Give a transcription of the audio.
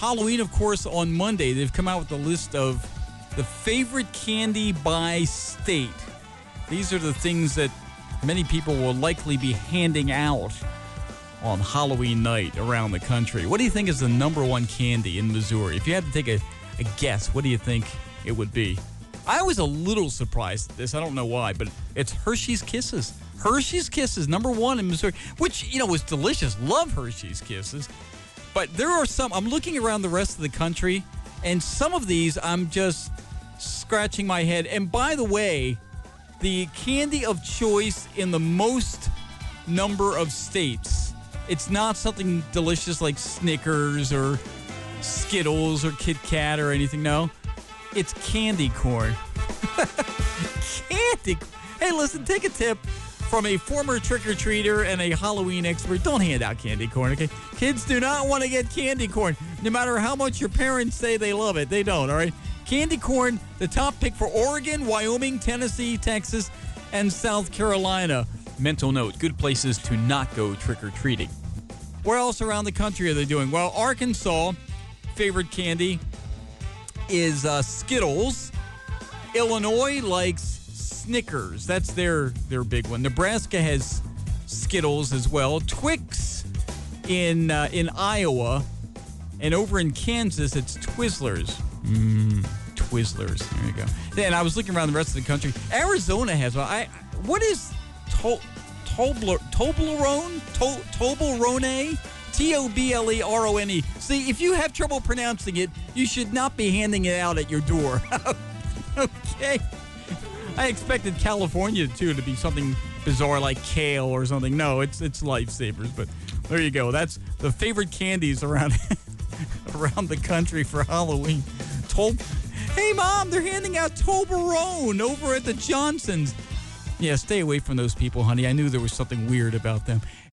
Halloween, of course, on Monday. They've come out with a list of the favorite candy by state. These are the things that many people will likely be handing out on Halloween night around the country. What do you think is the number one candy in Missouri? If you had to take a guess, what do you think it would be? I was a little surprised at this. I don't know why, but it's Hershey's Kisses. Hershey's Kisses, number one in Missouri, which, was delicious. Love Hershey's Kisses. But there are some, I'm looking around the rest of the country, and some of these I'm just scratching my head. And by the way, the candy of choice in the most number of states, it's not something delicious like Snickers or Skittles or Kit Kat or anything, no. It's candy corn. Candy. Hey, listen, take a tip from a former trick-or-treater and a Halloween expert. Don't hand out candy corn, okay? Kids do not want to get candy corn. No matter how much your parents say they love it, they don't, all right? Candy corn, the top pick for Oregon, Wyoming, Tennessee, Texas, and South Carolina. Mental note, good places to not go trick-or-treating. Where else around the country are they doing? Well, Arkansas, favorite candy is Skittles. Illinois likes Snickers. That's their big one. Nebraska has Skittles as well. Twix in Iowa. And over in Kansas, it's Twizzlers. Twizzlers. There you go. Then I was looking around the rest of the country. Arizona has one. What is Toblerone? Toblerone? Toblerone. See, if you have trouble pronouncing it, you should not be handing it out at your door. Okay. I expected California, too, to be something bizarre like kale or something. No, it's lifesavers. But there you go. That's the favorite candies around the country for Halloween. Hey, Mom, they're handing out Toblerone over at the Johnsons'. Yeah, stay away from those people, honey. I knew there was something weird about them.